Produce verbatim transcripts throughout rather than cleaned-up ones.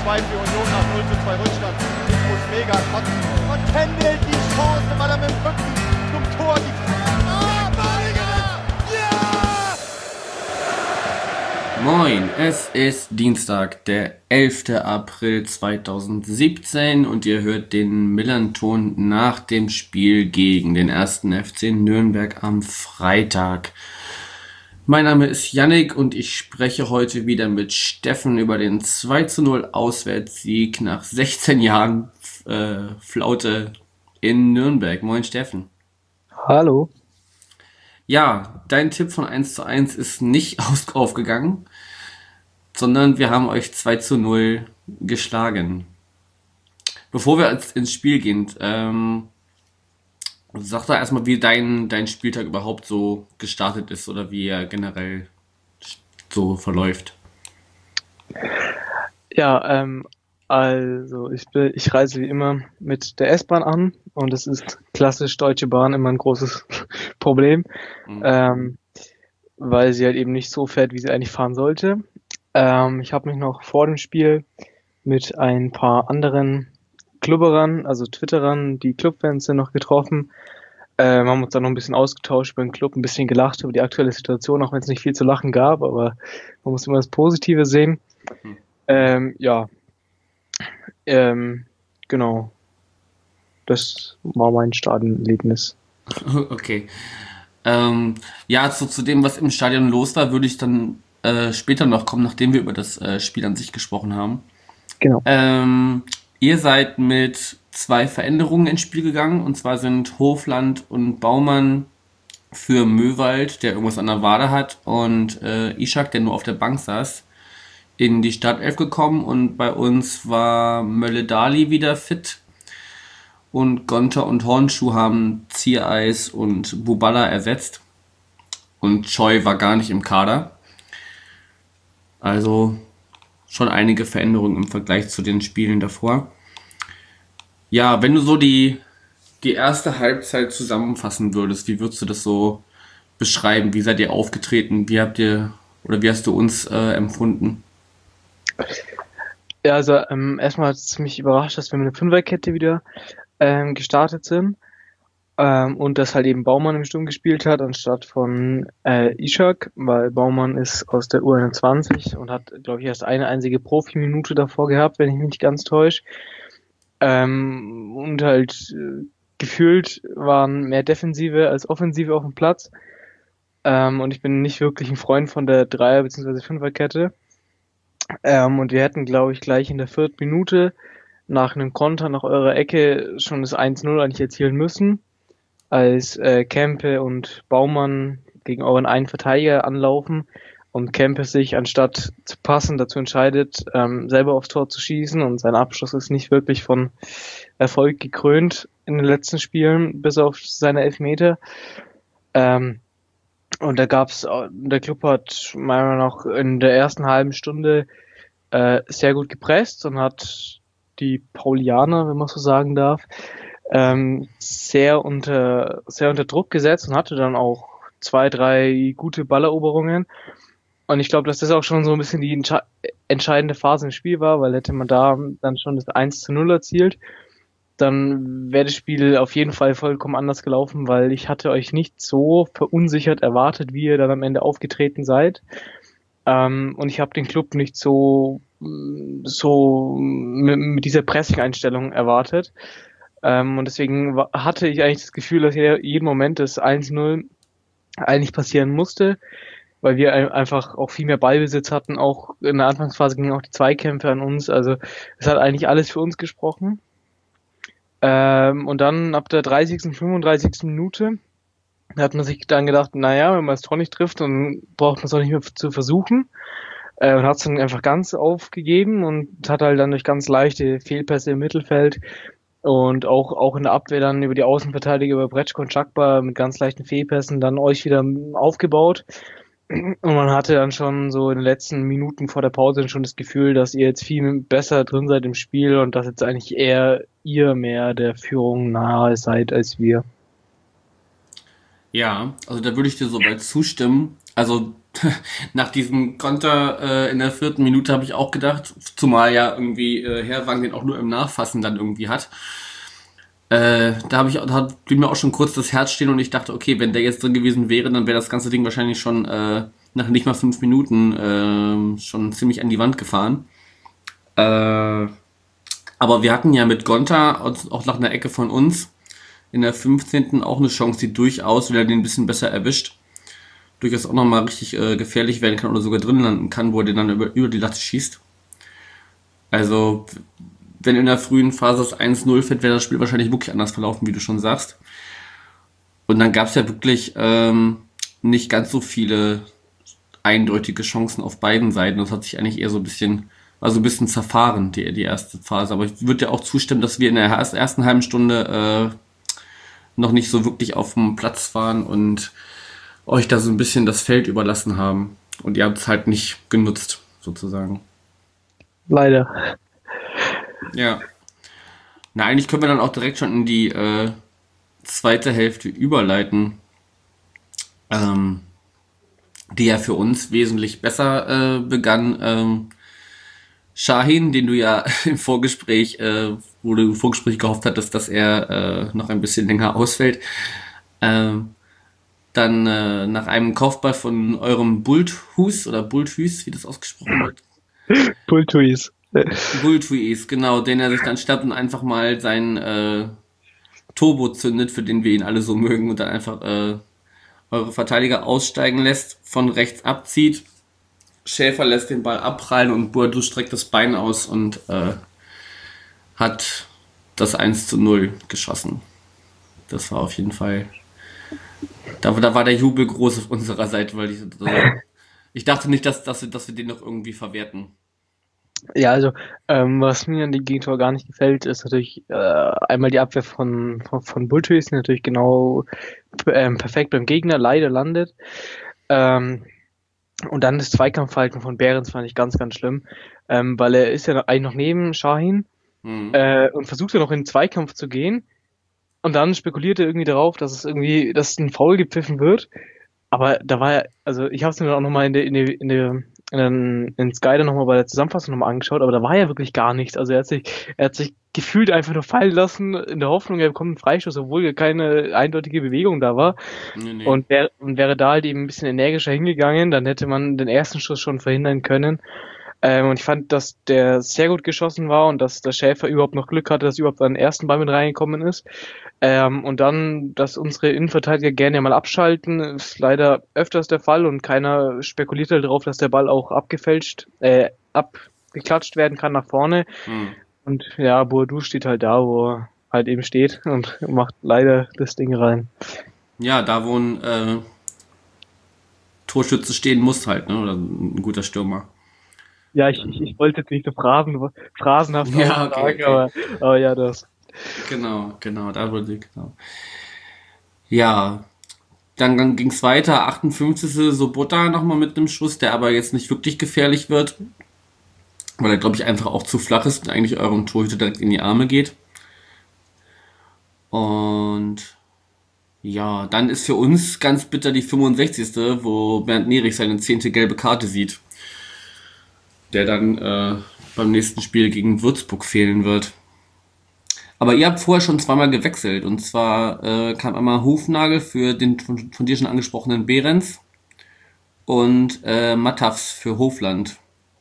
zwei für Union nach null zu zwei Rückstand. Ich muss mega kotzen. Und Kendall die Chance, weil er mit dem Rücken zum Tor die Ah, Balinger! Ja! Moin, es ist Dienstag, der elfter April zweitausendsiebzehn und ihr hört den Millern-Ton nach dem Spiel gegen den ersten F C Nürnberg am Freitag. Mein Name ist Yannick und ich spreche heute wieder mit Steffen über den zwei zu null Auswärtssieg nach sechzehn Jahren äh, Flaute in Nürnberg. Moin Steffen. Hallo. Ja, dein Tipp von eins zu eins ist nicht aus- aufgegangen, sondern wir haben euch zwei zu null geschlagen. Bevor wir jetzt ins Spiel gehen, ähm, sag doch erstmal, wie dein, dein Spieltag überhaupt so gestartet ist oder wie er generell so verläuft. Ja, ähm, also ich, bin, ich reise wie immer mit der S-Bahn an und es ist klassisch Deutsche Bahn immer ein großes Problem, Mhm. ähm, weil sie halt eben nicht so fährt, wie sie eigentlich fahren sollte. Ähm, ich habe mich noch vor dem Spiel mit ein paar anderen Klubberern, also Twitterern, die Clubfans sind, noch getroffen. Ähm, haben uns dann noch ein bisschen ausgetauscht beim Club, ein bisschen gelacht über die aktuelle Situation, auch wenn es nicht viel zu lachen gab, aber man muss immer das Positive sehen. Mhm. Ähm, ja, ähm, genau. Das war mein Stadionerlebnis. Okay. Ähm, ja, zu, zu dem, was im Stadion los war, würde ich dann äh, später noch kommen, nachdem wir über das äh, Spiel an sich gesprochen haben. Genau. Ähm, ihr seid mit zwei Veränderungen ins Spiel gegangen, und zwar sind Hofland und Baumann für Möwald, der irgendwas an der Wade hat, und äh, Ishak, der nur auf der Bank saß, in die Startelf gekommen, und bei uns war Mölle-Dali wieder fit und Gonter und Hornschuh haben Ziereis und Buballa ersetzt und Choi war gar nicht im Kader. Also schon einige Veränderungen im Vergleich zu den Spielen davor. Ja, wenn du so die, die erste Halbzeit zusammenfassen würdest, wie würdest du das so beschreiben? Wie seid ihr aufgetreten? Wie habt ihr oder wie hast du uns äh, empfunden? Ja, also ähm, erstmal hat es mich überrascht, dass wir mit einer Fünferkette wieder ähm, gestartet sind ähm, und dass halt eben Baumann im Sturm gespielt hat, anstatt von äh, Ishak, weil Baumann ist aus der U einundzwanzig und hat, glaube ich, erst eine einzige Profiminute davor gehabt, wenn ich mich nicht ganz täusche. Ähm, und halt äh, gefühlt waren mehr Defensive als Offensive auf dem Platz. Ähm, und ich bin nicht wirklich ein Freund von der Dreier- bzw. Fünferkette. Ähm, und wir hätten, glaube ich, gleich in der vierten Minute nach einem Konter nach eurer Ecke schon das eins null eigentlich erzielen müssen, als äh, Kempe und Baumann gegen euren einen Verteidiger anlaufen und Kempe sich anstatt zu passen dazu entscheidet, ähm, selber aufs Tor zu schießen, und sein Abschluss ist nicht wirklich von Erfolg gekrönt in den letzten Spielen, bis auf seine Elfmeter. Ähm, und da gab's, der Club hat meiner Meinung nach in der ersten halben Stunde äh, sehr gut gepresst und hat die Paulianer, wenn man so sagen darf, ähm, sehr unter sehr unter Druck gesetzt und hatte dann auch zwei, drei gute Balleroberungen. Und ich glaube, dass das auch schon so ein bisschen die entsche- entscheidende Phase im Spiel war, weil hätte man da dann schon das eins zu null erzielt, dann wäre das Spiel auf jeden Fall vollkommen anders gelaufen, weil ich hatte euch nicht so verunsichert erwartet, wie ihr dann am Ende aufgetreten seid. Ähm, und ich habe den Club nicht so so mit, mit dieser Pressing-Einstellung erwartet. Ähm, und deswegen wa- hatte ich eigentlich das Gefühl, dass hier jeden Moment das eins null eigentlich passieren musste, weil wir ein- einfach auch viel mehr Ballbesitz hatten. Auch in der Anfangsphase gingen auch die Zweikämpfe an uns. Also es hat eigentlich alles für uns gesprochen. Ähm, und dann ab der dreißigsten, fünfunddreißigsten Minute hat man sich dann gedacht, naja, wenn man das Tor nicht trifft, dann braucht man es auch nicht mehr zu versuchen. Äh, und hat es dann einfach ganz aufgegeben und hat halt dann durch ganz leichte Fehlpässe im Mittelfeld und auch, auch in der Abwehr dann über die Außenverteidiger, über Bretschko und Chakba mit ganz leichten Fehlpässen dann euch wieder aufgebaut. Und man hatte dann schon so in den letzten Minuten vor der Pause schon das Gefühl, dass ihr jetzt viel besser drin seid im Spiel und dass jetzt eigentlich eher ihr mehr der Führung nahe seid als wir. Ja, also da würde ich dir soweit zustimmen. Also nach diesem Konter äh, in der vierten Minute habe ich auch gedacht, zumal ja irgendwie äh, Herrwang den auch nur im Nachfassen dann irgendwie hat. Äh, da habe ich, da hat blieb mir auch schon kurz das Herz stehen und ich dachte, okay, wenn der jetzt drin gewesen wäre, dann wäre das ganze Ding wahrscheinlich schon äh, nach nicht mal fünf Minuten äh, schon ziemlich an die Wand gefahren. Äh, aber wir hatten ja mit Gonta auch nach einer Ecke von uns in der fünfzehnten auch eine Chance, die durchaus wieder den ein bisschen besser erwischt. Durchaus auch nochmal richtig äh, gefährlich werden kann oder sogar drin landen kann, wo er den dann über, über die Latte schießt. Also, wenn in der frühen Phase das eins null fällt, wäre das Spiel wahrscheinlich wirklich anders verlaufen, wie du schon sagst. Und dann gab es ja wirklich ähm, nicht ganz so viele eindeutige Chancen auf beiden Seiten. Das hat sich eigentlich eher so ein bisschen, war so ein bisschen zerfahren, die, die erste Phase. Aber ich würde ja auch zustimmen, dass wir in der ersten halben Stunde äh, noch nicht so wirklich auf dem Platz waren und euch da so ein bisschen das Feld überlassen haben. Und ihr habt es halt nicht genutzt, sozusagen. Leider. Ja. Na, eigentlich können wir dann auch direkt schon in die äh, zweite Hälfte überleiten, ähm, die ja für uns wesentlich besser äh, begann. Ähm, Şahin, den du ja im Vorgespräch, äh, wo du im Vorgespräch gehofft hattest, dass er äh, noch ein bisschen länger ausfällt, ähm, dann äh, nach einem Kopfball von eurem Bulthus oder Bulthus, wie das ausgesprochen wird. Bultuis. Bulthus, genau, den er sich dann schnappt und einfach mal seinen äh, Turbo zündet, für den wir ihn alle so mögen, und dann einfach äh, eure Verteidiger aussteigen lässt, von rechts abzieht. Schäfer lässt den Ball abprallen und Boadu streckt das Bein aus und äh, hat das eins zu null geschossen. Das war auf jeden Fall... Da, da war der Jubel groß auf unserer Seite, weil ich, also, ich dachte nicht, dass, dass, wir, dass wir den noch irgendwie verwerten. Ja, also ähm, was mir an dem Gegentor gar nicht gefällt, ist natürlich äh, einmal die Abwehr von, von, von Bultuis, die natürlich genau ähm, perfekt beim Gegner leider landet. Ähm, und dann das Zweikampfverhalten von Behrens fand ich ganz, ganz schlimm, ähm, weil er ist ja eigentlich noch neben Şahin Mhm. äh, und versucht ja noch in den Zweikampf zu gehen. Und dann spekuliert er irgendwie darauf, dass es irgendwie, dass ein Foul gepfiffen wird. Aber da war ja, also ich habe es mir dann auch nochmal in der, in der, in der, in, in Sky dann nochmal bei der Zusammenfassung nochmal angeschaut, aber da war ja wirklich gar nichts. Also er hat sich, er hat sich gefühlt einfach nur fallen lassen, in der Hoffnung, er bekommt einen Freistoß, obwohl ja keine eindeutige Bewegung da war. Nee, nee. Und, wär, und wäre da halt eben ein bisschen energischer hingegangen, dann hätte man den ersten Schuss schon verhindern können. Ähm, und ich fand, dass der sehr gut geschossen war und dass der Schäfer überhaupt noch Glück hatte, dass überhaupt an den ersten Ball mit reingekommen ist. Ähm, und dann, dass unsere Innenverteidiger gerne mal abschalten, ist leider öfters der Fall und keiner spekuliert halt darauf, dass der Ball auch abgefälscht, äh, abgeklatscht werden kann nach vorne. Mhm. Und ja, Boadu steht halt da, wo er halt eben steht und macht leider das Ding rein. Ja, da wo ein äh, Torschütze stehen muss halt, ne? Oder ein guter Stürmer. Ja, ich, ich, ich wollte jetzt nicht so Phrasen, phrasenhaft Ja, sagen, okay, okay. aber, aber ja, das. Genau, genau, da wurde genau. Ja, dann, dann ging es weiter, achtundfünfzigste Sobota nochmal mit einem Schuss, der aber jetzt nicht wirklich gefährlich wird, weil er, glaube ich, einfach auch zu flach ist und eigentlich eurem Torhüter direkt in die Arme geht. Und ja, dann ist für uns ganz bitter die fünfundsechzigste, wo Bernd Nerich seine zehnte gelbe Karte sieht, der dann äh, beim nächsten Spiel gegen Würzburg fehlen wird. Aber ihr habt vorher schon zweimal gewechselt. Und zwar äh, kam einmal Hufnagel für den von, von dir schon angesprochenen Behrens und äh, Mattafs für Hofland.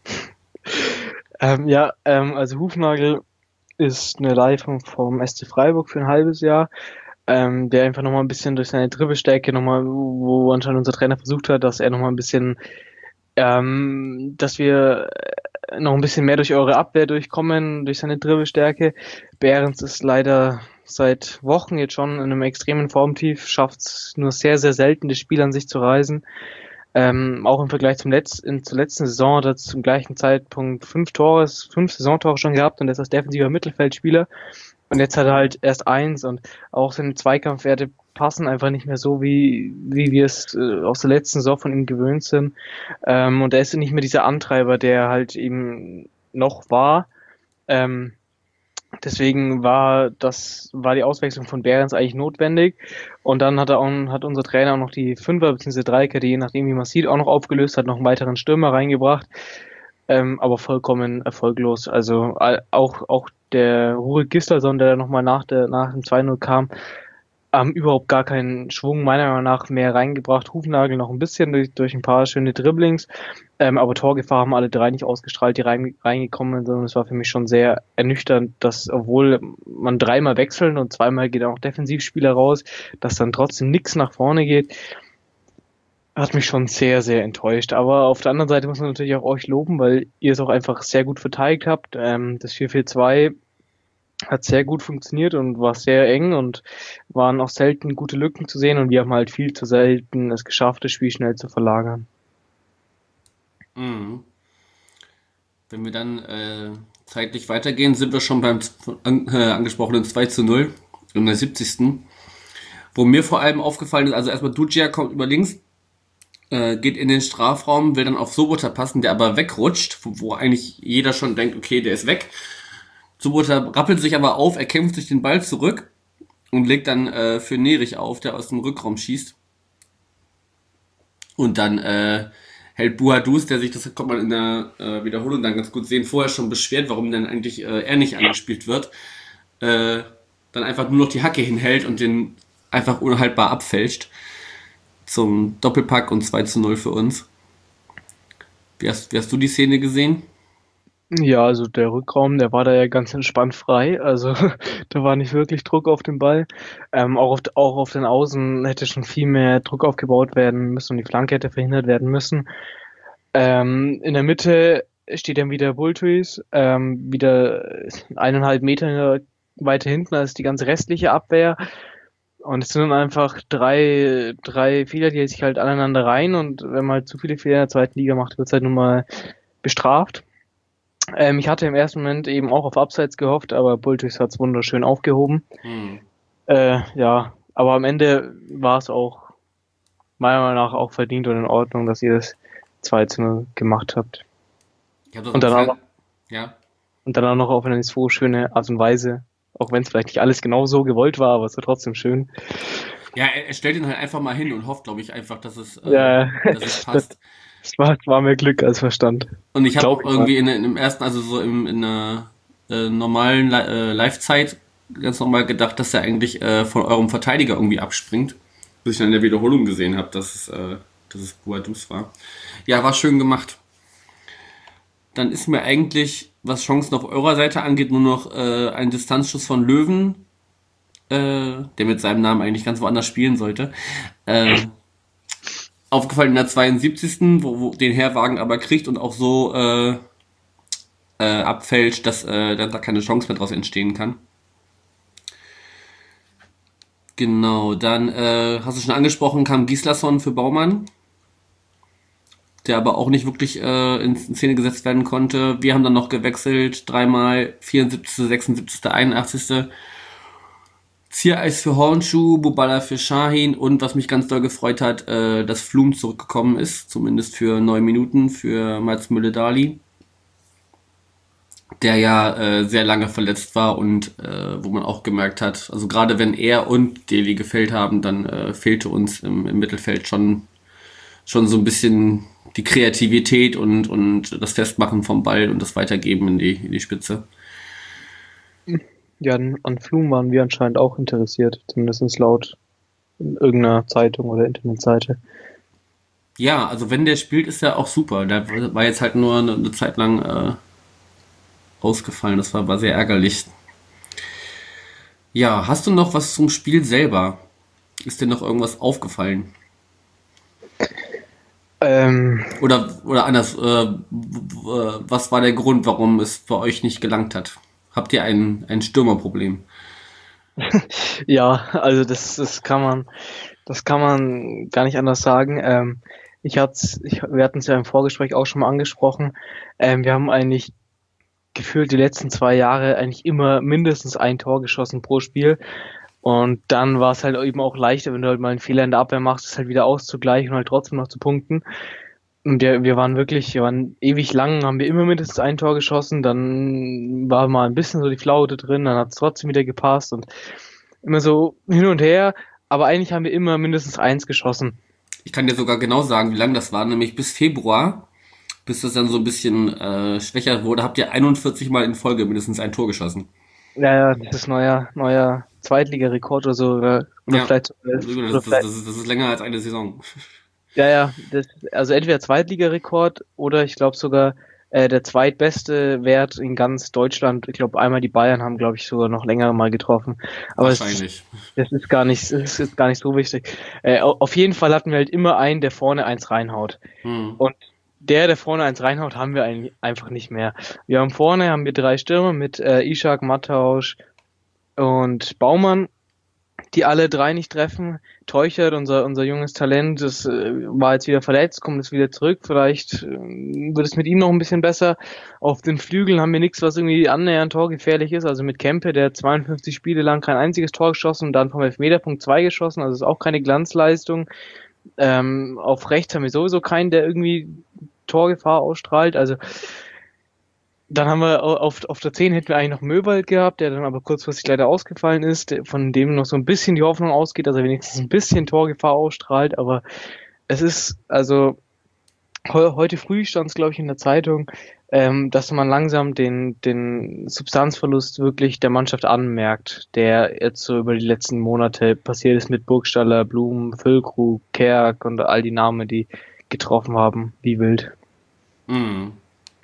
Ähm, ja, ähm, also Hufnagel ist eine Leihe vom, vom S C Freiburg für ein halbes Jahr, ähm, der einfach nochmal ein bisschen durch seine Dribbelstärke nochmal, wo anscheinend unser Trainer versucht hat, dass er nochmal ein bisschen, ähm, dass wir noch ein bisschen mehr durch eure Abwehr durchkommen, durch seine Dribbelstärke. Behrens ist leider seit Wochen jetzt schon in einem extremen Formtief, schafft es nur sehr, sehr selten, das Spiel an sich zu reißen. Ähm, auch im Vergleich zum Letz in, zur letzten Saison hat er zum gleichen Zeitpunkt fünf Tore, fünf Saisontore schon gehabt und er ist als defensiver Mittelfeldspieler. Und jetzt hat er halt erst eins und auch seine Zweikampfwerte passen einfach nicht mehr so, wie, wie wir es äh, aus der letzten Saison von ihm gewöhnt sind. Ähm, und er ist nicht mehr dieser Antreiber, der halt eben noch war. Ähm, Deswegen war das, war die Auswechslung von Behrens eigentlich notwendig. Und dann hat er auch, hat unser Trainer auch noch die Fünfer bzw. Dreikette, je nachdem wie man sieht, auch noch aufgelöst, hat noch einen weiteren Stürmer reingebracht. Ähm, aber vollkommen erfolglos. Also all- auch, auch der Rurik Gislason, der nochmal nach der, nach dem zwei null kam, haben überhaupt gar keinen Schwung meiner Meinung nach mehr reingebracht. Hufnagel noch ein bisschen durch, durch ein paar schöne Dribblings, ähm, aber Torgefahr haben alle drei nicht ausgestrahlt, die rein, reingekommen sind, sondern es war für mich schon sehr ernüchternd, dass obwohl man dreimal wechseln und zweimal geht auch Defensivspieler raus, dass dann trotzdem nichts nach vorne geht, hat mich schon sehr, sehr enttäuscht. Aber auf der anderen Seite muss man natürlich auch euch loben, weil ihr es auch einfach sehr gut verteidigt habt. Ähm, das vier vier zwei hat sehr gut funktioniert und war sehr eng und waren auch selten gute Lücken zu sehen und wir haben halt viel zu selten es geschafft, das Spiel schnell zu verlagern. Mhm. Wenn wir dann äh, zeitlich weitergehen, sind wir schon beim an, äh, angesprochenen zwei zu null in der siebzigsten. Wo mir vor allem aufgefallen ist, also erstmal Ducia kommt über links, äh, geht in den Strafraum, will dann auf Sobota passen, der aber wegrutscht, wo, wo eigentlich jeder schon denkt, okay, der ist weg. Sobota rappelt sich aber auf, er kämpft sich den Ball zurück und legt dann äh, für Nerich auf, der aus dem Rückraum schießt. Und dann äh, hält Buhadus, der sich, das kommt man in der äh, Wiederholung dann ganz gut sehen, vorher schon beschwert, warum dann eigentlich äh, er nicht angespielt wird, äh, dann einfach nur noch die Hacke hinhält und den einfach unhaltbar abfälscht. Zum Doppelpack und zwei zu null für uns. Wie hast, wie hast du die Szene gesehen? Ja, also der Rückraum, der war da ja ganz entspannt frei. Also da war nicht wirklich Druck auf den Ball. Ähm, auch, auf, auch auf den Außen hätte schon viel mehr Druck aufgebaut werden müssen und die Flanke hätte verhindert werden müssen. Ähm, in der Mitte steht dann wieder Bultuis, ähm, wieder eineinhalb Meter weiter hinten als die ganze restliche Abwehr. Und es sind dann einfach drei, drei Fehler, die sich halt aneinander rein und wenn man halt zu viele Fehler in der zweiten Liga macht, wird es halt nun mal bestraft. Ähm, ich hatte im ersten Moment eben auch auf Abseits gehofft, aber Bultus hat es wunderschön aufgehoben. Hm. Äh, ja, aber am Ende war es auch meiner Meinung nach auch verdient und in Ordnung, dass ihr das zwei zu null gemacht habt. Ich hab das Und dann, auch, ja. und dann auch noch auf eine so schöne Art und Weise, auch wenn es vielleicht nicht alles genau so gewollt war, aber es war trotzdem schön. Ja, er, er stellt ihn halt einfach mal hin und hofft, glaube ich, einfach, dass es, äh, Ja, dass es passt. Es war, war mehr Glück als Verstand. Und ich habe auch Glaub ich irgendwie in, in dem ersten, also so im, in einer äh, normalen Li- äh, Live-Zeit ganz normal gedacht, dass er eigentlich äh, von eurem Verteidiger irgendwie abspringt. Bis ich dann in der Wiederholung gesehen habe, dass es, äh, dass es Buadus war. Ja, war schön gemacht. Dann ist mir eigentlich, was Chancen auf eurer Seite angeht, nur noch äh, ein Distanzschuss von Löwen, äh, der mit seinem Namen eigentlich ganz woanders spielen sollte. Äh, aufgefallen in der zweiundsiebzigsten Wo, wo den Herwagen aber kriegt und auch so äh, äh, abfälscht, dass äh, da keine Chance mehr draus entstehen kann. Genau, dann äh, hast du schon angesprochen, kam Gislason für Baumann, der aber auch nicht wirklich äh, in Szene gesetzt werden konnte. Wir haben dann noch gewechselt, dreimal, vierundsiebzigste, sechsundsiebzigste, einundachtzigste Ziereis für Hornschuh, Bubala für Shahin und was mich ganz doll gefreut hat, äh, dass Flum zurückgekommen ist, zumindest für neun Minuten für Mats Mülle-Dali, der ja äh, sehr lange verletzt war und äh, wo man auch gemerkt hat, also gerade wenn er und Deli gefehlt haben, dann äh, fehlte uns im, im Mittelfeld schon schon so ein bisschen die Kreativität und und das Festmachen vom Ball und das Weitergeben in die in die Spitze. Ja, an, an Flum waren wir anscheinend auch interessiert, zumindest laut irgendeiner Zeitung oder Internetseite. Ja, also wenn der spielt, ist er auch super. Der war jetzt halt nur eine, eine Zeit lang äh, ausgefallen. Das war, war sehr ärgerlich. Ja, hast du noch was zum Spiel selber? Ist dir noch irgendwas aufgefallen? Ähm, Oder, oder anders, äh, w- w- was war der Grund, warum es bei euch nicht gelangt hat? Habt ihr ein, ein Stürmerproblem? ja, also das, das kann man, das kann man gar nicht anders sagen. Ähm, ich hat's, ich, wir hatten es ja im Vorgespräch auch schon mal angesprochen. Ähm, wir haben eigentlich gefühlt die letzten zwei Jahre eigentlich immer mindestens ein Tor geschossen pro Spiel. Und dann war es halt eben auch leichter, wenn du halt mal einen Fehler in der Abwehr machst, es halt wieder auszugleichen und halt trotzdem noch zu punkten. Und wir, wir waren wirklich, wir waren ewig lang, haben wir immer mindestens ein Tor geschossen, dann war mal ein bisschen so die Flaute drin, dann hat es trotzdem wieder gepasst und immer so hin und her, aber eigentlich haben wir immer mindestens eins geschossen. Ich kann dir sogar genau sagen, wie lange das war, nämlich bis Februar, bis das dann so ein bisschen äh, schwächer wurde, habt ihr einundvierzig Mal in Folge mindestens ein Tor geschossen. Ja, ja, das ist neuer, neuer Zweitligarekord oder so, oder, oder Ja, vielleicht, das, oder das, vielleicht, das, ist, das ist länger als eine Saison. ja, ja, das, also entweder Zweitligarekord oder ich glaube sogar äh, der zweitbeste Wert in ganz Deutschland. Ich glaube, einmal die Bayern haben, glaube ich, sogar noch länger mal getroffen. Aber es ist, Wahrscheinlich. das ist gar nicht, es ist gar nicht so wichtig. Äh, au- auf jeden Fall hatten wir halt immer einen, der vorne eins reinhaut. Hm. Und der, der vorne eins reinhaut, haben wir eigentlich einfach nicht mehr. Wir haben vorne haben wir drei Stürmer mit äh, Ishak, Mattausch und Baumann, die alle drei nicht treffen. Teuchert, unser, unser junges Talent, das äh, war jetzt wieder verletzt, kommt jetzt wieder zurück. Vielleicht äh, wird es mit ihm noch ein bisschen besser. Auf den Flügeln haben wir nichts, was irgendwie annähernd torgefährlich ist. Also mit Kempe, der hat zweiundfünfzig Spiele lang kein einziges Tor geschossen und dann vom Elfmeterpunkt zwei geschossen. Also ist auch keine Glanzleistung. Ähm, auf rechts haben wir sowieso keinen, der irgendwie Torgefahr ausstrahlt. Also dann haben wir au- auf, auf der zehn hätten wir eigentlich noch Möwald gehabt, der dann aber kurzfristig leider ausgefallen ist, der- von dem noch so ein bisschen die Hoffnung ausgeht, dass er wenigstens ein bisschen Torgefahr ausstrahlt. Aber es ist, also heu, heute früh stand es, glaube ich, in der Zeitung, ähm, dass man langsam den, den Substanzverlust wirklich der Mannschaft anmerkt, der jetzt so über die letzten Monate passiert ist mit Burgstaller, Blum, Füllkrug, Kerk und all die Namen, die getroffen haben, wie wild. Hm.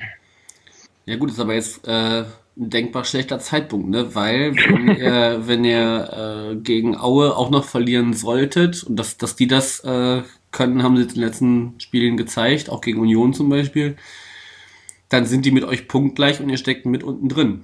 Ja gut, ist aber jetzt äh, ein denkbar schlechter Zeitpunkt, ne? Weil wenn ihr, wenn ihr äh, gegen Aue auch noch verlieren solltet und dass, dass die das äh, können, haben sie jetzt in den letzten Spielen gezeigt, auch gegen Union zum Beispiel, dann sind die mit euch punktgleich und ihr steckt mit unten drin.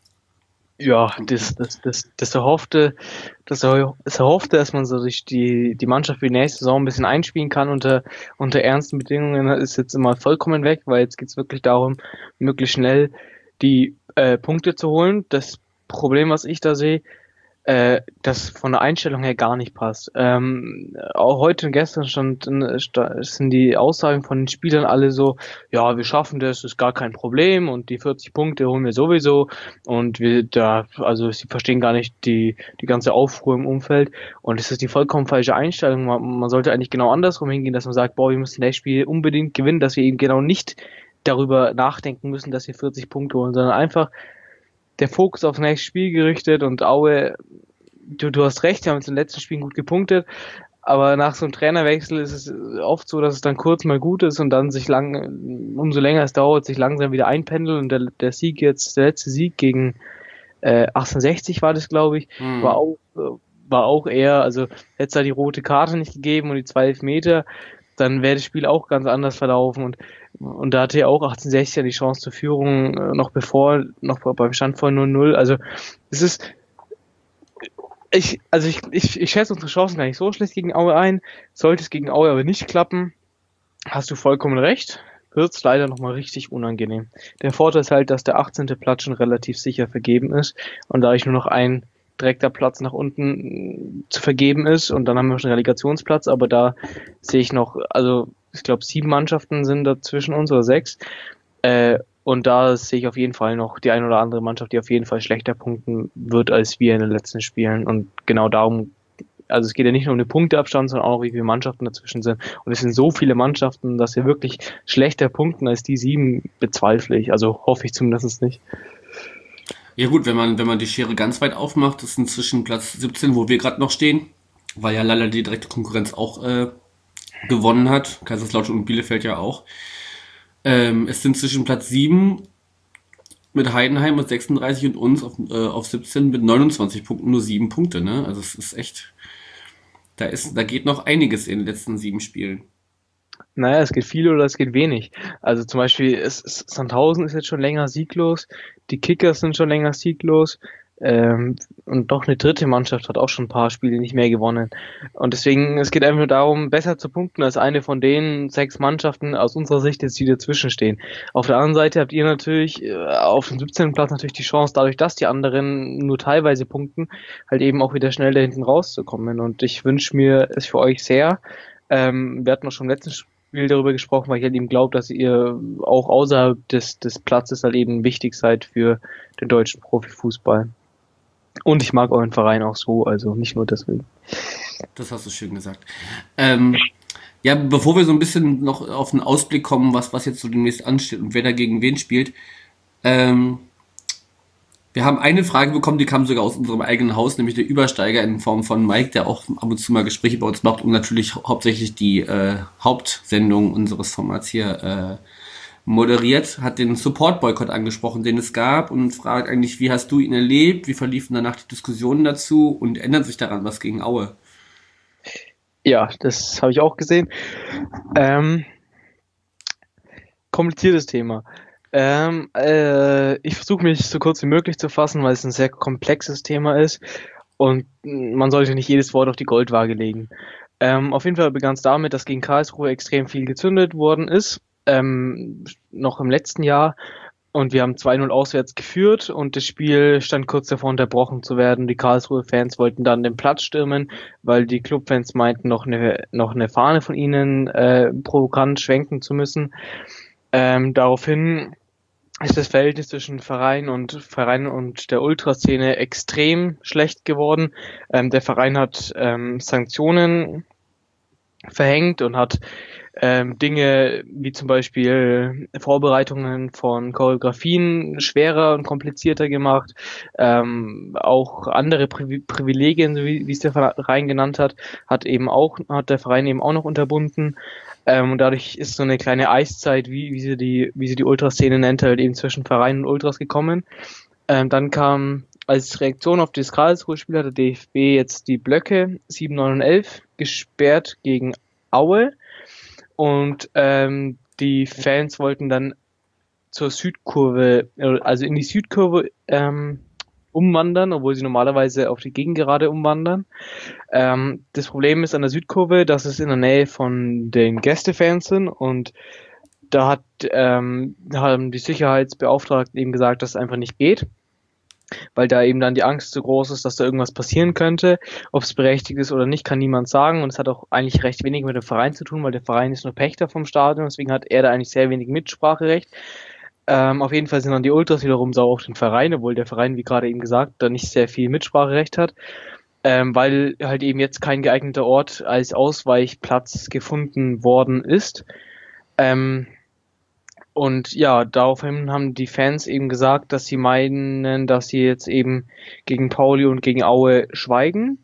Ja, das, das, das, das erhoffte, das, erho- das erhoffte, dass man so sich die, die Mannschaft für die nächste Saison ein bisschen einspielen kann unter, unter ernsten Bedingungen, ist jetzt immer vollkommen weg, weil jetzt geht's wirklich darum, möglichst schnell die äh, Punkte zu holen. Das Problem, was ich da sehe, äh, das von der Einstellung her gar nicht passt. Ähm, auch heute und gestern stand, sta- sind die Aussagen von den Spielern alle so, ja, wir schaffen das, ist gar kein Problem und die vierzig Punkte holen wir sowieso und wir da, also sie verstehen gar nicht die, die ganze Aufruhr im Umfeld und es ist die vollkommen falsche Einstellung. Man, man sollte eigentlich genau andersrum hingehen, dass man sagt, boah, wir müssen das Spiel unbedingt gewinnen, dass wir eben genau nicht darüber nachdenken müssen, dass wir vierzig Punkte holen, sondern einfach der Fokus aufs nächste Spiel gerichtet und Aue, du, du hast recht, wir haben jetzt in den letzten Spielen gut gepunktet, aber nach so einem Trainerwechsel ist es oft so, dass es dann kurz mal gut ist und dann sich lang, umso länger es dauert, sich langsam wieder einpendeln und der, der Sieg jetzt, der letzte Sieg gegen äh, achtundsechzig war das, glaube ich, Hm. war auch, äh, war auch eher, also hätte es da die rote Karte nicht gegeben und die zwei Elfmeter, dann wäre das Spiel auch ganz anders verlaufen und und da hatte ja auch achtzehnhundertsechzig ja die Chance zur Führung, äh, noch bevor, noch beim Stand von null null. Also es ist, ich, also ich, ich, ich schätze unsere Chancen gar nicht so schlecht gegen Aue ein. Sollte es gegen Aue aber nicht klappen, hast du vollkommen recht, wird's leider nochmal richtig unangenehm. Der Vorteil ist halt, dass der achtzehnte Platz schon relativ sicher vergeben ist und da ich nur noch ein direkter Platz nach unten zu vergeben ist und dann haben wir schon einen Relegationsplatz, aber da sehe ich noch, also ich glaube sieben Mannschaften sind da zwischen uns oder sechs äh, und da sehe ich auf jeden Fall noch die ein oder andere Mannschaft, die auf jeden Fall schlechter punkten wird als wir in den letzten Spielen und genau darum, also es geht ja nicht nur um den Punkteabstand, sondern auch, wie viele Mannschaften dazwischen sind und es sind so viele Mannschaften, dass wir wirklich schlechter punkten als die sieben, bezweifle ich, also hoffe ich zumindest nicht. Ja gut, wenn man, wenn man die Schere ganz weit aufmacht, ist inzwischen Platz siebzehn, wo wir gerade noch stehen, weil ja leider die direkte Konkurrenz auch äh, gewonnen hat. Kaiserslautern und Bielefeld ja auch. Ähm, es sind zwischen Platz sieben mit Heidenheim mit sechsunddreißig und uns auf, äh, auf siebzehn mit neunundzwanzig Punkten, nur sieben Punkte, ne? Also es ist echt, da ist, da geht noch einiges in den letzten sieben Spielen. Naja, es geht viel oder es geht wenig. Also zum Beispiel, es, es, Sandhausen ist jetzt schon länger sieglos, die Kickers sind schon länger sieglos ähm, und doch eine dritte Mannschaft hat auch schon ein paar Spiele nicht mehr gewonnen. Und deswegen, es geht einfach nur darum, besser zu punkten als eine von den sechs Mannschaften aus unserer Sicht jetzt, die dazwischen stehen. Auf der anderen Seite habt ihr natürlich äh, auf dem siebzehnten Platz natürlich die Chance, dadurch, dass die anderen nur teilweise punkten, halt eben auch wieder schnell da hinten rauszukommen. Und ich wünsche mir es für euch sehr. Ähm, wir hatten auch schon im letzten viel darüber gesprochen, weil ich halt eben glaube, dass ihr auch außerhalb des, des Platzes halt eben wichtig seid für den deutschen Profifußball. Und ich mag euren Verein auch so, also nicht nur deswegen. Das hast du schön gesagt. Ähm, ja, bevor wir so ein bisschen noch auf den Ausblick kommen, was, was jetzt so demnächst ansteht und wer da gegen wen spielt, ähm, wir haben eine Frage bekommen, die kam sogar aus unserem eigenen Haus, nämlich der Übersteiger in Form von Mike, der auch ab und zu mal Gespräche bei uns macht und natürlich hauptsächlich die äh, Hauptsendung unseres Formats hier äh, moderiert, hat den Support-Boykott angesprochen, den es gab und fragt eigentlich, wie hast du ihn erlebt, wie verliefen danach die Diskussionen dazu und ändert sich daran was gegen Aue? Ja, das habe ich auch gesehen. Ähm, kompliziertes Thema. Ähm, äh, ich versuche mich so kurz wie möglich zu fassen, weil es ein sehr komplexes Thema ist und man sollte nicht jedes Wort auf die Goldwaage legen. Ähm, auf jeden Fall begann es damit, dass gegen Karlsruhe extrem viel gezündet worden ist, ähm, noch im letzten Jahr. Und wir haben zwei null auswärts geführt und das Spiel stand kurz davor unterbrochen zu werden. Die Karlsruhe-Fans wollten dann den Platz stürmen, weil die Clubfans meinten, noch eine, noch eine Fahne von ihnen äh, provokant schwenken zu müssen. Ähm, daraufhin ist das Verhältnis zwischen Verein und Verein und der Ultraszene extrem schlecht geworden. Ähm, der Verein hat ähm, Sanktionen verhängt und hat ähm, Dinge wie zum Beispiel Vorbereitungen von Choreografien schwerer und komplizierter gemacht, ähm, auch andere Pri- Privilegien, so wie, wie es der Verein genannt hat, hat eben auch hat der Verein eben auch noch unterbunden. Ähm, und dadurch ist so eine kleine Eiszeit, wie, wie sie die, wie sie die Ultraszene nennt, halt eben zwischen Verein und Ultras gekommen. Ähm, dann kam als Reaktion auf das Karlsruhe-Spiel hat der D F B jetzt die Blöcke sieben, neun und elf gesperrt gegen Aue. Und ähm, die Fans wollten dann zur Südkurve, also in die Südkurve ähm, umwandern, obwohl sie normalerweise auf die Gegengerade umwandern. Ähm, das Problem ist an der Südkurve, dass es in der Nähe von den Gästefans sind und da hat ähm, haben die Sicherheitsbeauftragten eben gesagt, dass es einfach nicht geht, weil da eben dann die Angst so groß ist, dass da irgendwas passieren könnte. Ob es berechtigt ist oder nicht, kann niemand sagen und es hat auch eigentlich recht wenig mit dem Verein zu tun, weil der Verein ist nur Pächter vom Stadion, deswegen hat er da eigentlich sehr wenig Mitspracherecht. Ähm, auf jeden Fall sind dann die Ultras wiederum sauer auf den Verein, obwohl der Verein, wie gerade eben gesagt, da nicht sehr viel Mitspracherecht hat, ähm, weil halt eben jetzt kein geeigneter Ort als Ausweichplatz gefunden worden ist. Ähm, und ja, daraufhin haben die Fans eben gesagt, dass sie meinen, dass sie jetzt eben gegen Pauli und gegen Aue schweigen.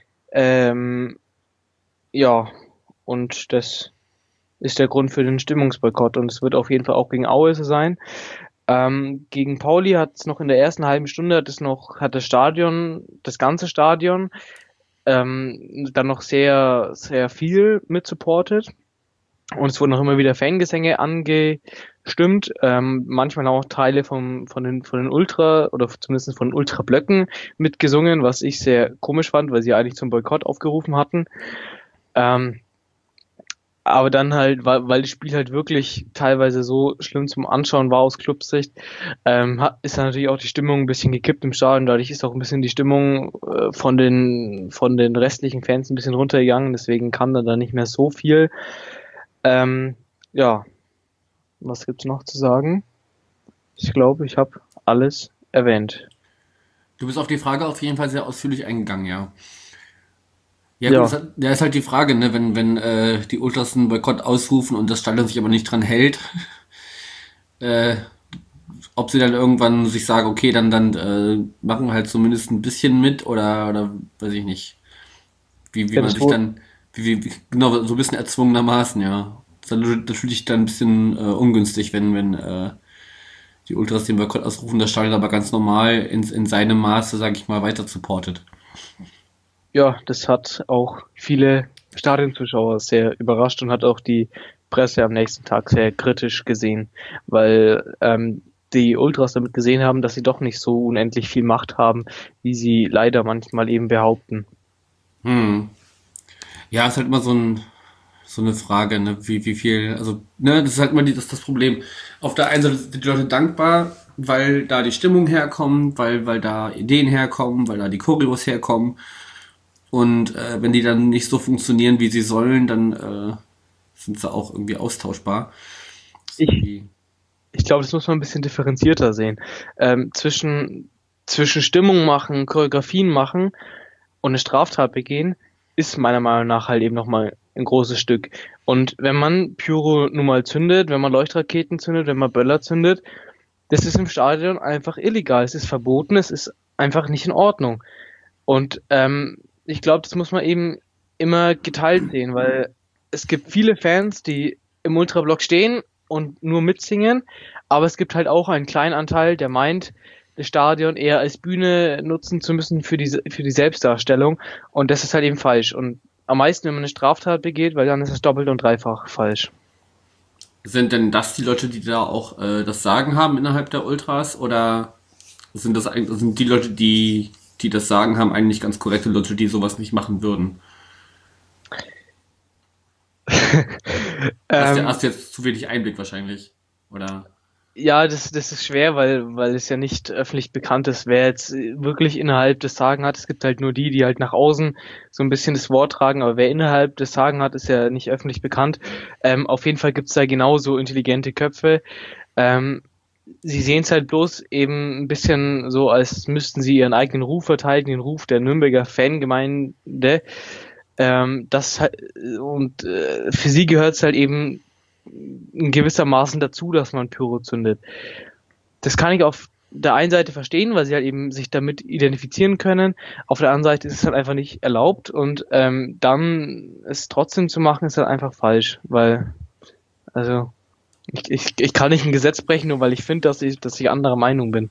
Ähm, ja, und das ist der Grund für den Stimmungsboykott und es wird auf jeden Fall auch gegen Aue so sein. Ähm, gegen Pauli hat es noch in der ersten halben Stunde hat es noch hat das Stadion, das ganze Stadion ähm, dann noch sehr sehr viel mit supportet und es wurden noch immer wieder Fangesänge angestimmt, ähm, manchmal auch Teile vom von den von den Ultra oder zumindest von den Ultrablöcken mitgesungen, was ich sehr komisch fand, weil sie eigentlich zum Boykott aufgerufen hatten. Ähm, Aber dann halt, weil, weil das Spiel halt wirklich teilweise so schlimm zum Anschauen war aus Clubsicht, ähm, hat, ist dann natürlich auch die Stimmung ein bisschen gekippt im Stadion. Dadurch ist auch ein bisschen die Stimmung äh, von den von den restlichen Fans ein bisschen runtergegangen. Deswegen kam dann da nicht mehr so viel. Ähm, ja, was gibt's noch zu sagen? Ich glaube, ich habe alles erwähnt. Du bist auf die Frage auf jeden Fall sehr ausführlich eingegangen, ja. Ja, Ja, gut, das hat- da ist halt die Frage, ne, wenn, wenn äh, die Ultras einen Boykott ausrufen und das Stadion sich aber nicht dran hält, äh, ob sie dann irgendwann sich sagen, okay, dann, dann äh, machen wir halt zumindest ein bisschen mit oder, oder weiß ich nicht, wie, wie ja, man das sich wurde, dann, wie, wie, wie- genau, so ein bisschen erzwungenermaßen, ja. Das ist dann natürlich dann ein bisschen äh, ungünstig, wenn, wenn äh, die Ultras den Boykott ausrufen, das Stadion aber ganz normal in, in seinem Maße, sag ich mal, weiter supportet. ja, das hat auch viele Stadionzuschauer sehr überrascht und hat auch die Presse am nächsten Tag sehr kritisch gesehen, weil ähm, die Ultras damit gesehen haben, dass sie doch nicht so unendlich viel Macht haben, wie sie leider manchmal eben behaupten. Hm. Ja, ist halt immer so ein, so eine Frage, ne, wie, wie viel, also, ne, das ist halt immer die, das, das Problem. Auf der einen Seite sind die Leute dankbar, weil da die Stimmung herkommt, weil, weil da Ideen herkommen, weil da die Choreos herkommen. Und äh, wenn die dann nicht so funktionieren, wie sie sollen, dann äh, sind sie auch irgendwie austauschbar. Ich, ich glaube, das muss man ein bisschen differenzierter sehen. Ähm, zwischen, zwischen Stimmung machen, Choreografien machen und eine Straftat begehen, ist meiner Meinung nach halt eben nochmal ein großes Stück. Und wenn man Pyro nun mal zündet, wenn man Leuchtraketen zündet, wenn man Böller zündet, das ist im Stadion einfach illegal. Es ist verboten, es ist einfach nicht in Ordnung. Und ähm, ich glaube, das muss man eben immer geteilt sehen, weil es gibt viele Fans, die im Ultrablock stehen und nur mitsingen, aber es gibt halt auch einen kleinen Anteil, der meint, das Stadion eher als Bühne nutzen zu müssen für die, für die Selbstdarstellung, und das ist halt eben falsch. Und am meisten, wenn man eine Straftat begeht, weil dann ist es doppelt und dreifach falsch. Sind denn das die Leute, die da auch äh, das Sagen haben innerhalb der Ultras, oder sind das eigentlich, sind die Leute, die, die das Sagen haben, eigentlich ganz korrekte Leute, die sowas nicht machen würden? hast, du, hast du jetzt zu wenig Einblick wahrscheinlich, oder? Ja, das, das ist schwer, weil, weil es ja nicht öffentlich bekannt ist, wer jetzt wirklich innerhalb des Sagen hat. Es gibt halt nur die, die halt nach außen so ein bisschen das Wort tragen, aber wer innerhalb des Sagen hat, ist ja nicht öffentlich bekannt. Ähm, auf jeden Fall gibt's da genauso intelligente Köpfe. Ähm, sie sehen es halt bloß eben ein bisschen so, als müssten sie ihren eigenen Ruf verteidigen, den Ruf der Nürnberger Fangemeinde. Ähm, das und äh, für sie gehört es halt eben in gewissermaßen dazu, dass man Pyro zündet. Das kann ich auf der einen Seite verstehen, weil sie halt eben sich damit identifizieren können. Auf der anderen Seite ist es halt einfach nicht erlaubt, und ähm, dann es trotzdem zu machen, ist halt einfach falsch, weil, also, ich, ich, ich kann nicht ein Gesetz brechen, nur weil ich finde, dass ich, dass ich anderer Meinung bin.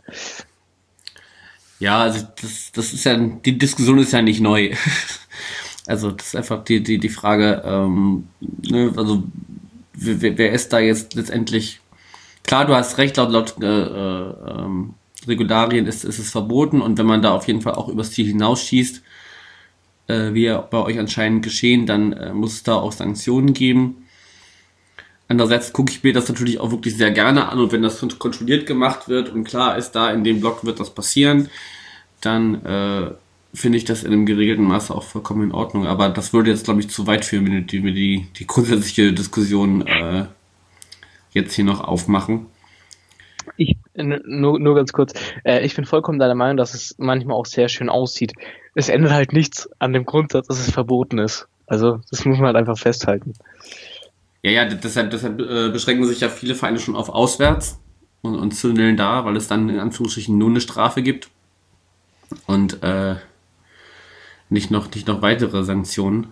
Ja, also das, das ist ja, die Diskussion ist ja nicht neu. Also das ist einfach die, die, die Frage, ähm, ne, also wer, wer ist da jetzt letztendlich, klar, du hast recht, laut, laut äh, äh, Regularien ist, ist es verboten, und wenn man da auf jeden Fall auch übers Ziel hinausschießt, äh, wie ja bei euch anscheinend geschehen, dann äh, muss es da auch Sanktionen geben. Andererseits gucke ich mir das natürlich auch wirklich sehr gerne an, und wenn das kontrolliert gemacht wird und klar ist, da in dem Block wird das passieren, dann äh, finde ich das in einem geregelten Maße auch vollkommen in Ordnung. Aber das würde jetzt, glaube ich, zu weit führen, wenn wir die, die grundsätzliche Diskussion äh, jetzt hier noch aufmachen. Ich, nur, nur ganz kurz, äh, ich bin vollkommen deiner Meinung, dass es manchmal auch sehr schön aussieht. Es ändert halt nichts an dem Grundsatz, dass es verboten ist. Also das muss man halt einfach festhalten. Ja, ja, deshalb, deshalb äh, beschränken sich ja viele Vereine schon auf auswärts und, und zündeln da, weil es dann in Anführungsstrichen nur eine Strafe gibt und äh, nicht noch nicht noch weitere Sanktionen.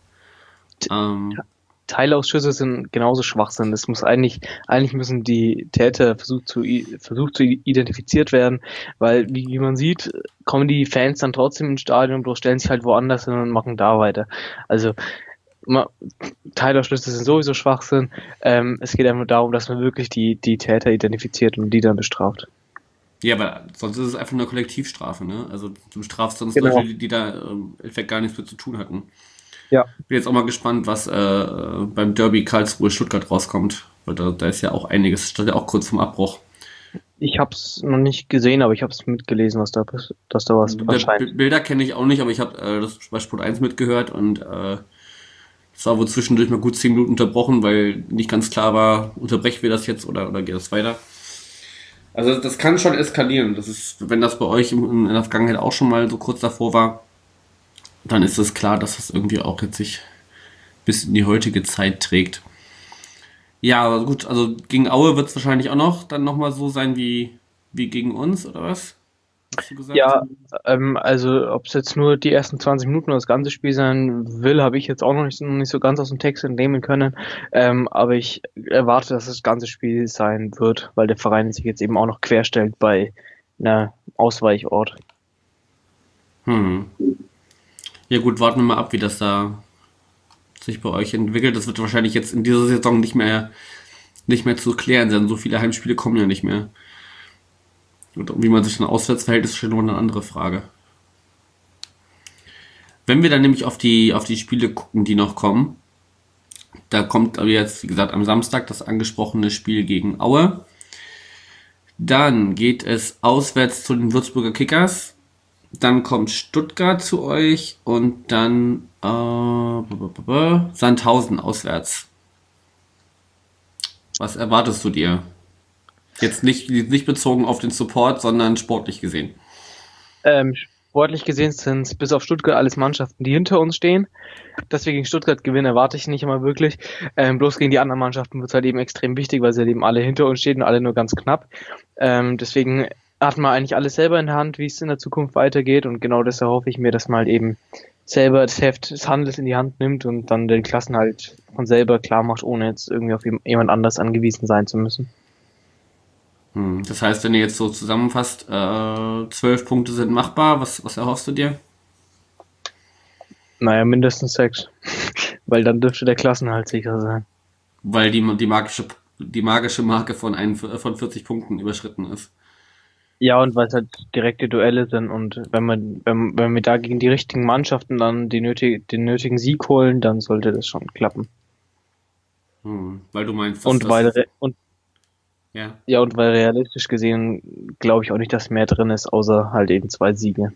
Ähm, Teilausschüsse sind genauso Schwachsinn. Das muss eigentlich, eigentlich müssen die Täter versucht zu, versucht zu identifiziert werden, weil, wie, wie man sieht, kommen die Fans dann trotzdem ins Stadion, bloß stellen sich halt woanders hin und machen da weiter. Also, Teilausschüsse sind sowieso Schwachsinn. Ähm, es geht einfach darum, dass man wirklich die, die Täter identifiziert und die dann bestraft. Ja, aber sonst ist es einfach eine Kollektivstrafe, ne? Also du bestrafst sonst Genau. Leute, die, die da im Endeffekt gar nichts mit zu tun hatten. Ja. Bin jetzt auch mal gespannt, was äh, beim Derby Karlsruhe-Stuttgart rauskommt. Weil da, da ist ja auch einiges, steht ja auch kurz vom Abbruch. Ich habe es noch nicht gesehen, aber ich habe es mitgelesen, was da, dass da was erscheint. Bilder kenne ich auch nicht, aber ich habe äh, das bei Sport eins mitgehört, und äh, es war wohl zwischendurch mal gut zehn Minuten unterbrochen, weil nicht ganz klar war, unterbrechen wir das jetzt oder, oder geht das weiter. Also das kann schon eskalieren. Das ist, wenn das bei euch in der Vergangenheit auch schon mal so kurz davor war, dann ist es klar, dass das irgendwie auch jetzt sich bis in die heutige Zeit trägt. Ja, aber gut, also gegen Aue wird es wahrscheinlich auch noch dann nochmal so sein wie, wie gegen uns, oder was? Hast du gesagt? Ja, ähm, also ob es jetzt nur die ersten zwanzig Minuten oder das ganze Spiel sein will, habe ich jetzt auch noch nicht, noch nicht so ganz aus dem Text entnehmen können. Ähm, aber ich erwarte, dass das ganze Spiel sein wird, weil der Verein sich jetzt eben auch noch querstellt bei einer Ausweichort. Hm. Ja gut, warten wir mal ab, wie das da sich bei euch entwickelt. Das wird wahrscheinlich jetzt in dieser Saison nicht mehr nicht mehr zu klären sein. So viele Heimspiele kommen ja nicht mehr. Und wie man sich dann auswärts verhält, ist schon noch eine andere Frage. Wenn wir dann nämlich auf die, auf die Spiele gucken, die noch kommen, da kommt aber jetzt, wie gesagt, am Samstag das angesprochene Spiel gegen Aue. Dann geht es auswärts zu den Würzburger Kickers. Dann kommt Stuttgart zu euch und dann äh, Sandhausen auswärts. Was erwartest du dir? Jetzt nicht, nicht bezogen auf den Support, sondern sportlich gesehen. Ähm, sportlich gesehen sind es bis auf Stuttgart alles Mannschaften, die hinter uns stehen. Dass wir gegen Stuttgart gewinnen, erwarte ich nicht immer wirklich. Ähm, bloß gegen die anderen Mannschaften wird es halt eben extrem wichtig, weil sie halt eben alle hinter uns stehen und alle nur ganz knapp. Ähm, deswegen hat man eigentlich alles selber in der Hand, wie es in der Zukunft weitergeht. Und genau das erhoffe ich mir, dass man halt eben selber das Heft des Handels in die Hand nimmt und dann den Klassen halt von selber klar macht, ohne jetzt irgendwie auf jemand anders angewiesen sein zu müssen. Hm. Das heißt, wenn ihr jetzt so zusammenfasst, äh, zwölf Punkte sind machbar. Was, was erhoffst du dir? Naja, mindestens sechs. Weil dann dürfte der Klassenhalt sicher sein. Weil die, die magische, die magische Marke von, ein, von vierzig Punkten überschritten ist. Ja, und weil es halt direkte Duelle sind und wenn man, wenn, wenn wir da gegen die richtigen Mannschaften dann die nötig, den nötigen Sieg holen, dann sollte das schon klappen. Hm. Weil du meinst, dass Und das, weil, und, ja. ja, und weil realistisch gesehen glaube ich auch nicht, dass mehr drin ist, außer halt eben zwei Siege.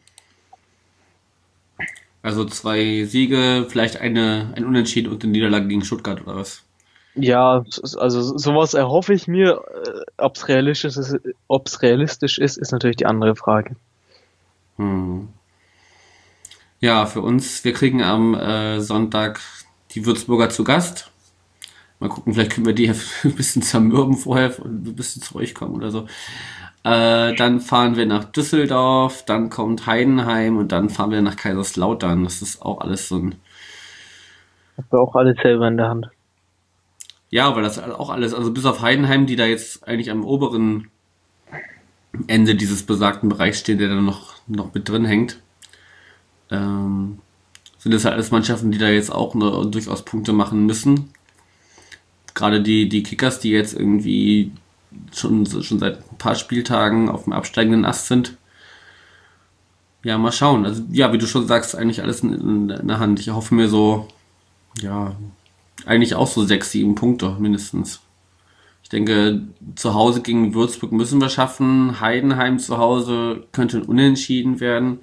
Also zwei Siege, vielleicht eine, ein Unentschieden und eine Niederlage gegen Stuttgart oder was? Ja, also sowas erhoffe ich mir. Ob es realistisch ist, ob's realistisch ist, ist natürlich die andere Frage. Hm. Ja, für uns, wir kriegen am äh, Sonntag die Würzburger zu Gast. Mal gucken, vielleicht können wir die ein bisschen zermürben vorher und ein bisschen zu euch kommen oder so. Äh, dann fahren wir nach Düsseldorf, dann kommt Heidenheim und dann fahren wir nach Kaiserslautern. Das ist auch alles so ein... Hast du auch alles selber in der Hand. Ja, weil das auch alles, also bis auf Heidenheim, die da jetzt eigentlich am oberen Ende dieses besagten Bereichs stehen, der da noch, noch mit drin hängt, ähm, sind das halt alles Mannschaften, die da jetzt auch ne, durchaus Punkte machen müssen. Gerade die, die Kickers, die jetzt irgendwie schon, schon seit ein paar Spieltagen auf dem absteigenden Ast sind. Ja, mal schauen. Also, ja, wie du schon sagst, eigentlich alles in, in der Hand. Ich hoffe mir so, ja, eigentlich auch so sechs, sieben Punkte mindestens. Ich denke, zu Hause gegen Würzburg müssen wir schaffen. Heidenheim zu Hause könnte ein Unentschieden werden.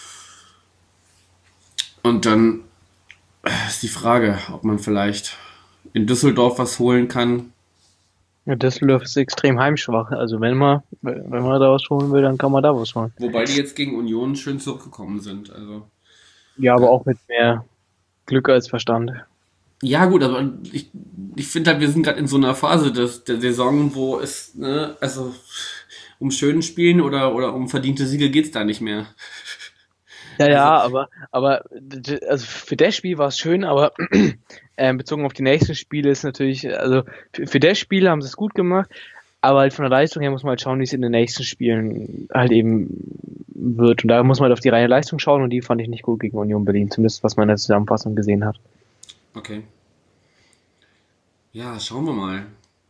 Und dann ist die Frage, ob man vielleicht in Düsseldorf was holen kann. Ja, Düsseldorf ist extrem heimschwach. Also wenn man, wenn man da was holen will, dann kann man da was holen. Wobei die jetzt gegen Union schön zurückgekommen sind. Also ja, aber auch mit mehr Glück als Verstand. Ja gut, aber ich, ich finde halt, wir sind gerade in so einer Phase des, der Saison, wo es, ne, also um schönen Spielen oder, oder um verdiente Siege geht's da nicht mehr. Ja, ja, aber, aber also für das Spiel war es schön, aber äh, bezogen auf die nächsten Spiele ist natürlich, also für, für das Spiel haben sie es gut gemacht, aber halt von der Leistung her muss man halt schauen, wie es in den nächsten Spielen halt eben wird. Und da muss man halt auf die reine Leistung schauen und die fand ich nicht gut gegen Union Berlin, zumindest was man in der Zusammenfassung gesehen hat. Okay. Ja, schauen wir mal.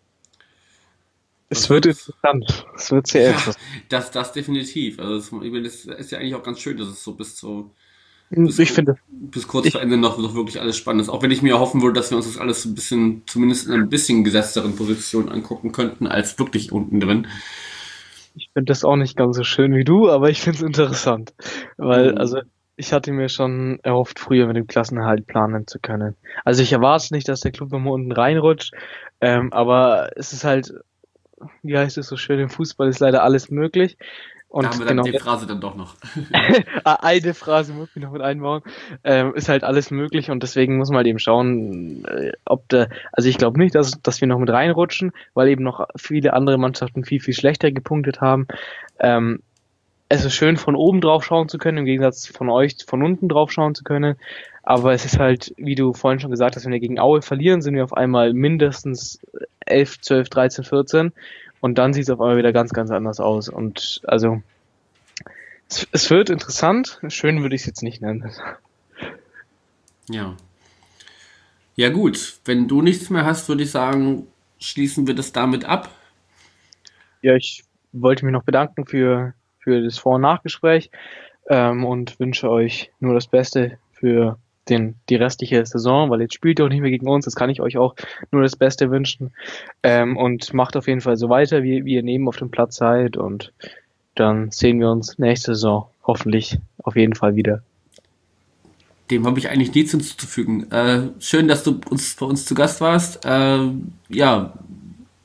Es wird interessant. Es wird sehr Ja, interessant. das, das definitiv. Also es, ich meine, das ist ja eigentlich auch ganz schön, dass es so bis so Ich finde, bis kurz vor Ende noch, noch wirklich alles spannend ist. Auch wenn ich mir hoffen würde, dass wir uns das alles ein bisschen, zumindest in einer bisschen gesetzteren Position angucken könnten, als wirklich unten drin. ich finde das auch nicht ganz so schön wie du, aber ich finde es interessant. Weil, Mhm. also, ich hatte mir schon erhofft, früher mit dem Klassenerhalt planen zu können. Also ich erwarte nicht, dass der Club nochmal unten reinrutscht, ähm, aber es ist halt, wie heißt es so schön, im Fußball ist leider alles möglich. Und Da haben wir dann genau, die Phrase dann doch noch. eine Phrase muss ich noch mit einbauen, ähm, ist halt alles möglich und deswegen muss man halt eben schauen, äh, ob der, also ich glaube nicht, dass, dass wir noch mit reinrutschen, weil eben noch viele andere Mannschaften viel, viel schlechter gepunktet haben. Ähm, es ist schön, von oben drauf schauen zu können, im Gegensatz von euch von unten drauf schauen zu können, aber es ist halt, wie du vorhin schon gesagt hast, wenn wir gegen Aue verlieren, sind wir auf einmal mindestens elf, zwölf, dreizehn, vierzehn und dann sieht es auf einmal wieder ganz, ganz anders aus und also es, es wird interessant, schön würde ich es jetzt nicht nennen. Ja. Ja gut, wenn du nichts mehr hast, würde ich sagen, schließen wir das damit ab. Ja, ich wollte mich noch bedanken für, für das Vor- und Nachgespräch ähm, und wünsche euch nur das Beste für den, die restliche Saison, weil jetzt spielt ihr auch nicht mehr gegen uns, das kann ich euch auch nur das Beste wünschen ähm, und macht auf jeden Fall so weiter, wie, wie ihr neben auf dem Platz seid und dann sehen wir uns nächste Saison hoffentlich auf jeden Fall wieder. Dem habe ich eigentlich nichts hinzuzufügen. Äh, schön, dass du uns bei uns zu Gast warst. Äh, ja,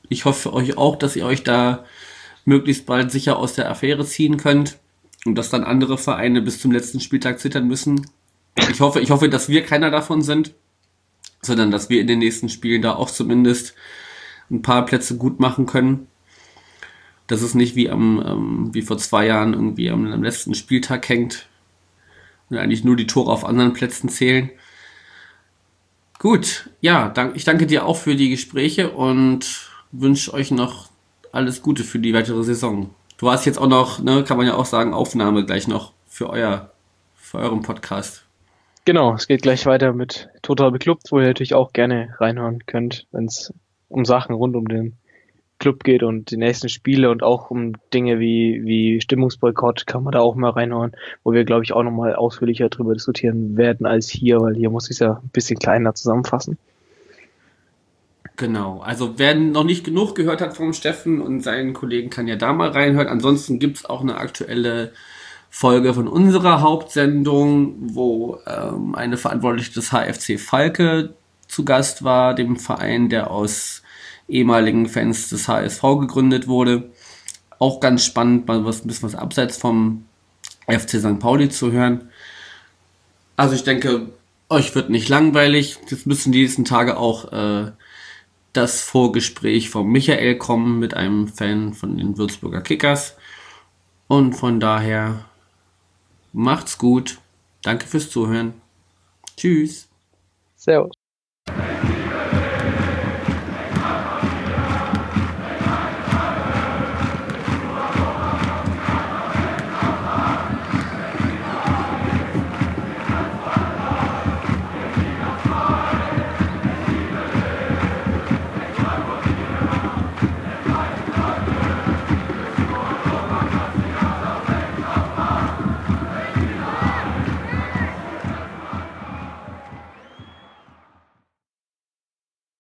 Ich hoffe für euch auch, dass ihr euch da möglichst bald sicher aus der Affäre ziehen könnt und dass dann andere Vereine bis zum letzten Spieltag zittern müssen. Ich hoffe, ich hoffe, dass wir keiner davon sind, sondern dass wir in den nächsten Spielen da auch zumindest ein paar Plätze gut machen können. Dass es nicht wie am ähm, wie vor zwei Jahren irgendwie am, am letzten Spieltag hängt und eigentlich nur die Tore auf anderen Plätzen zählen. Gut, ja, dank, ich danke dir auch für die Gespräche und wünsche euch noch alles Gute für die weitere Saison. Du hast jetzt auch noch, ne, kann man ja auch sagen, Aufnahme gleich noch für euer, für euren Podcast. Genau, es geht gleich weiter mit Total Beklubbt, wo ihr natürlich auch gerne reinhören könnt, wenn es um Sachen rund um den Club geht und die nächsten Spiele und auch um Dinge wie, wie Stimmungsboykott kann man da auch mal reinhören, wo wir, glaube ich, auch nochmal ausführlicher drüber diskutieren werden als hier, weil hier muss ich es ja ein bisschen kleiner zusammenfassen. Genau, also wer noch nicht genug gehört hat vom Steffen und seinen Kollegen, kann ja da mal reinhören. Ansonsten gibt's auch eine aktuelle Folge von unserer Hauptsendung, wo ähm, eine Verantwortliche des H F C Falke zu Gast war, dem Verein, der aus ehemaligen Fans des H S V gegründet wurde. Auch ganz spannend, mal was, ein bisschen was abseits vom F C Sankt Pauli zu hören. Also ich denke, euch wird nicht langweilig. Jetzt müssen die nächsten Tage auch äh, das Vorgespräch von Michael kommen mit einem Fan von den Würzburger Kickers. Und von daher macht's gut. Danke fürs Zuhören. Tschüss. Servus.